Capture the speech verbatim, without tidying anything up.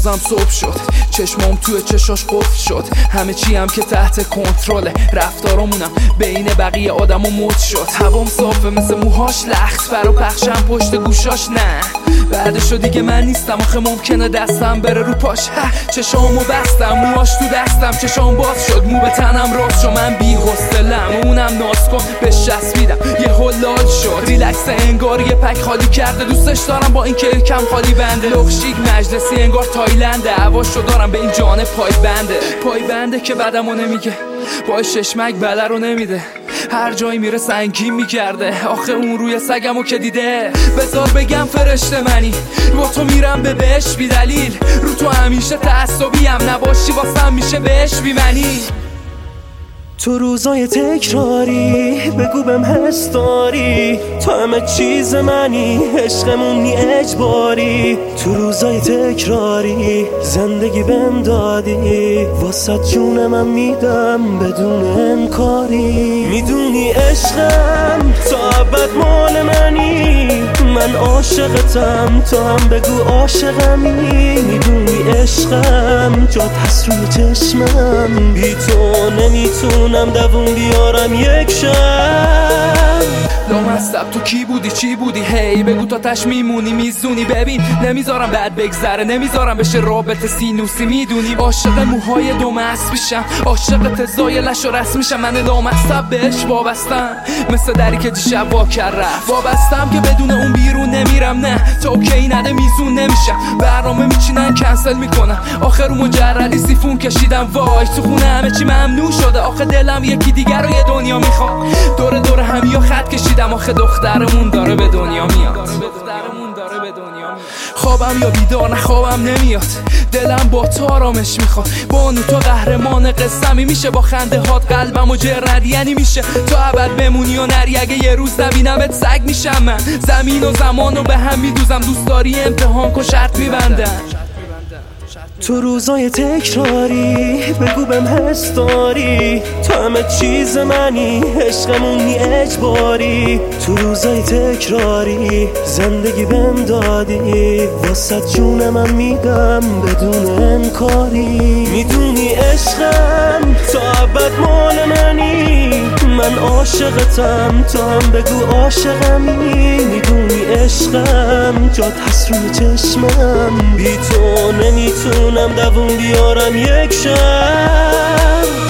بازم صبح شد، چشمام توی چشاش قفل شد، همه چی هم که تحت کنترله، رفتارامونم بین بقیه آدم و مد شد. هوام صافه مثل موهاش لخت، فرا پخشم پشت گوشاش نه بعدشو دیگه من نیستم، آخه ممکنه دستم بره رو پاش. چشامو بستم موهاش تو دستم، چشام باز شد مو به تنم راست شد، من بی حوصله‌ام اونم ناز کن بهش چسبیدم یه هلال شد، ریلکس انگار یه پک خالی کرده، دوستش دارم با این که کم خالی بنده، لخشیک مجلسی انگار تایلنده، هواشو دارم به این جانه پای بنده، پای بنده که بدمو نمیگه با ششمک بله رو نمیده، هر جایی میره سنگین میگرده، آخه اون روی سگمو که دیده. بذار بگم فرشته منی، با تو میرم به بهش بی دلیل، رو تو همیشه تعصبیم، نباشی واسم میشه بهش بی معنی. تو روزای تکراری بگو بهم حس داری، تو همه چیز منی، عشقمون نی اجباری. تو روزای تکراری زندگی بهم دادی، واسه جون من میدم بدون انکاری. میدونی عشقم تا ابد مال منی، من عاشقتم تو هم بگو عاشقمی. میدونی عشقم جات هست روی چشمم، بی تو نمیتونم دووم بیارم یک شب. لامصب تو کی بودی چی بودی هی بگو تا تش میمونی میزونی، ببین نمیذارم بعد بگذره، نمیذارم بشه رابطه سینوسی، میدونی عاشق موهای دو مست میشم، عاشق تزایلش و رسم میشم، من لامصب بهش وابستم مثل دری که دیشب وا کرد رفت، وابستم که بدون اون بیرون نمیرم، نه تا اوکی نده میزون نمیشم، برنامه میچینن کنسل میکنم، آخر اون مجردی سیفون کشیدم، وای تو خونه همه چی ممنوع شده، آخه دلم یکی دیگر رو یه دنیا میخواد، دور دور همیا خط کشیدم، آخه دخترمون داره به دنیا میاد، خوابم یا بیدار نه خوابم نمیاد، دلم با تو آرامش میخواد، بانو تو قهرمان قصه‌می، میشه با خنده هات قلبم و جردی، یعنی میشه تو ابد بمونی و نری، اگه یه روز نبینمت سگ میشم من، زمین و زمان رو به هم میدوزم، دوست داری امتحان کن شرط میبندم. تو روزای تکراری بگو بهم حس داری، تو همه چیز منی، عشقمون نی اجباری. تو روزای تکراری زندگی بهم دادی، واسه جون من میدم بدون انکاری. میدونی عشقم تا ابد مال منی، من عاشقتم تو هم بگو عاشقمی. میدونی عشقم جات هست روی چشمم، بی تو نمیتونم دووم بیارم یک شب.